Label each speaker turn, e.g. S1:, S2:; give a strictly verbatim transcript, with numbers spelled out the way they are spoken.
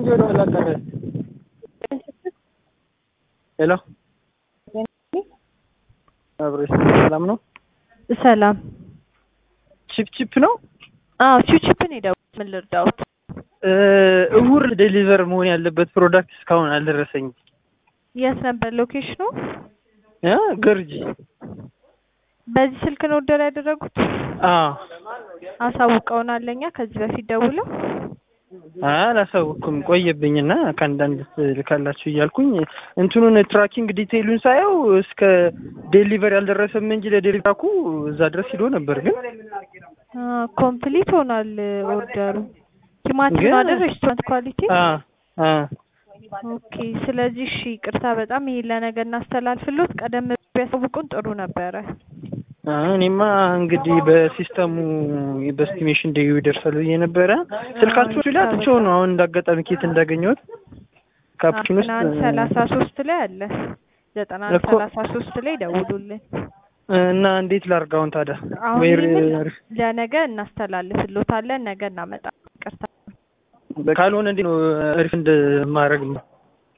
S1: ወደ ኋላ ቀረ። ሄሎ አብረሽ ሰላም ነው?
S2: ሰላም
S1: ቺፕ ቺፕ ነው?
S2: አዎ ቺፕ ቺፕ ነው። ደው ምን ልርዳውት?
S1: እሁር ዴሊቨር መሆን ያለበት ፕሮዳክት እስካሁን አልደረሰኝም።
S2: የት ነበር ሎኬሽኑ?
S1: ያ ገርጂ።
S2: በዚህ ስልክ ነው ኦርደር ያደረጉት?
S1: አዎ
S2: አሳውቀውናል። ለኛ ከዚህ በፊት ደውለው
S1: አላሳውኩም ቆየብኝና ከአንዳንድ ልካላችሁ እያልኩኝ እንትኑን ትራኪንግ ዲቴይሉን ሳየው እስከ ዴሊቨር ያልደረሰም እንጂ ለዴሊቨራኩ እዛ ድረስ ሂዶ ነበር። ግን
S2: ኮምፕሊት ሆኗል ኦርደሩ። ቲማቲም አይደል ሬስቶራንት ኳሊቲ?
S1: አ አ
S2: ኦኬ። ስለዚህ እሺ ቅርታ በጣም ይሄ ለነገ እናስተላልፍሎት። ቀደም ቢያሳውቁን ጥሩ ነበረ።
S1: እኔማ እንግዲህ በሲስተሙ በኤስቲሜሽን ዴዩ ይደርሳል ብዬ ነበረ። ስልካችሁ ላይ አጥቼው ነው አሁን እንዳጋጣሚ ኬት እንዳገኘሁት። ካፕሽን ውስጥ
S2: ሰላሳ ሶስት ላይ አለ ዘጠና ሰላሳ ሶስት ላይ ደውሉልን
S1: እና እንዴት ላርጋውን ታዲያ?
S2: ወይ ለነገ እናስተላልፍሎታለን። ነገ እናመጣ። ቅርታ
S1: ካልሆነ እንዴ ነው ሪፈንድ ማድረግ ነው?